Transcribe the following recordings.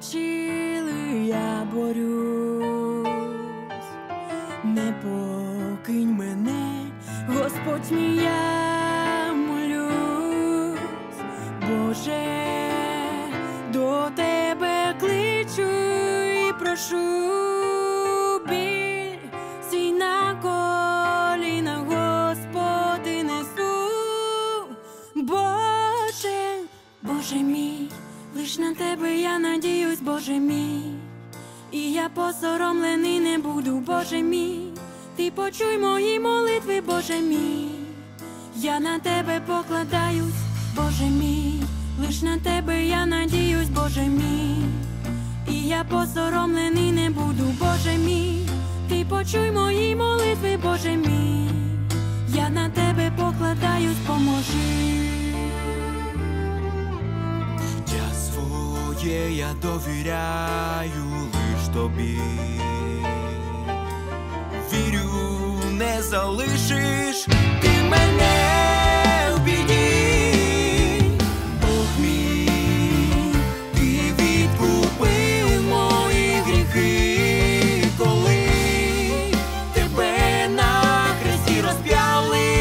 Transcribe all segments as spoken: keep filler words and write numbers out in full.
навчили, я борюсь. Не покинь мене, Господь мій, я молюсь. Боже, до Тебе кличу і прошу. Біль свій на коліна, Господи, несу. Боже, Боже мій, лиш на Тебе я надіюсь, Боже мій. І я посоромлений не буду, Боже мій. Ти почуй мої молитви, Боже мій. Я на Тебе покладаюсь, Боже мій. Лиш на Тебе я надіюсь, Боже мій. І я посоромлений не буду, Боже мій. Ти почуй мої молитви, Боже мій. Я на Тебе покладаюсь, поможи. Життя своє я довіряю лиш Тобі. Вірю, не залишиш Ти мене в біді. Бог мій, Ти відкупив мої гріхи, коли Тебе на хресті розп'яли.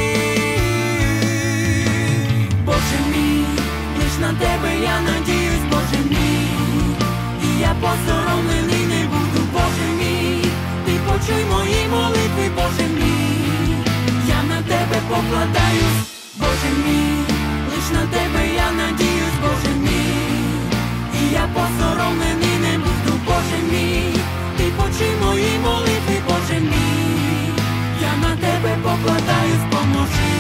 Боже мій, лиш на Тебе я надіюсь, Боже мій. І я посоромлений не буду, Боже мій. Ти почуй мої молитви, Боже мій. Я на Тебе покладаюсь, Боже мій. Лиш на Тебе я надіюсь, Боже мій. І я посоромлений не буду, Боже мій. Ти почуй мої молитви, Боже мій. Я на Тебе покладаюсь, поможи.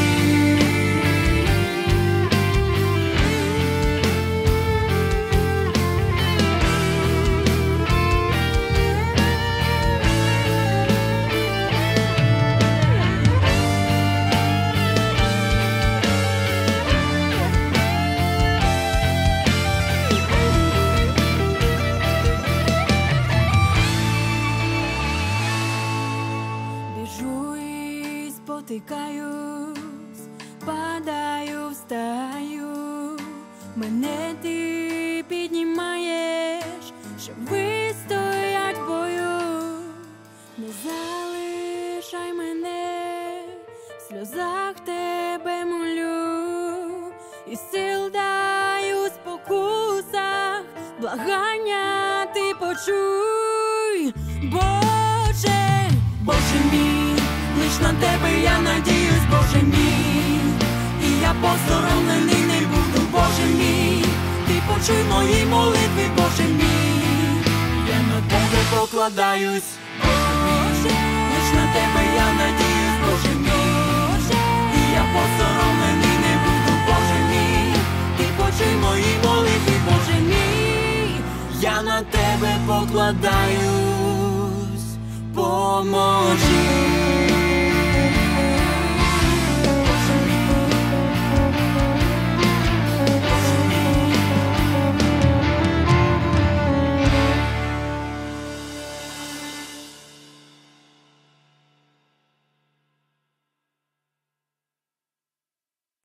Спотикаюсь, падаю, встаю. Мене Ти піднімаєш, щоб вистоять в бою. Не залишай мене, в сльозах Тебе молю. І сил дай у спокусах, благання Ти почуй. Боже, Боже мій, лиш на Тебе я надіюсь, Боже мій. І я посоромлений не буду, Боже мій. Ти почуй мої молитви, Боже мій. Я на Тебе покладаюсь, Боже, лиш на Тебе я надіюсь, Боже мій. І я посоромлений не буду, Боже мій. Ти почуй мої молитви, Боже мій. Я на Тебе покладаюсь, поможи.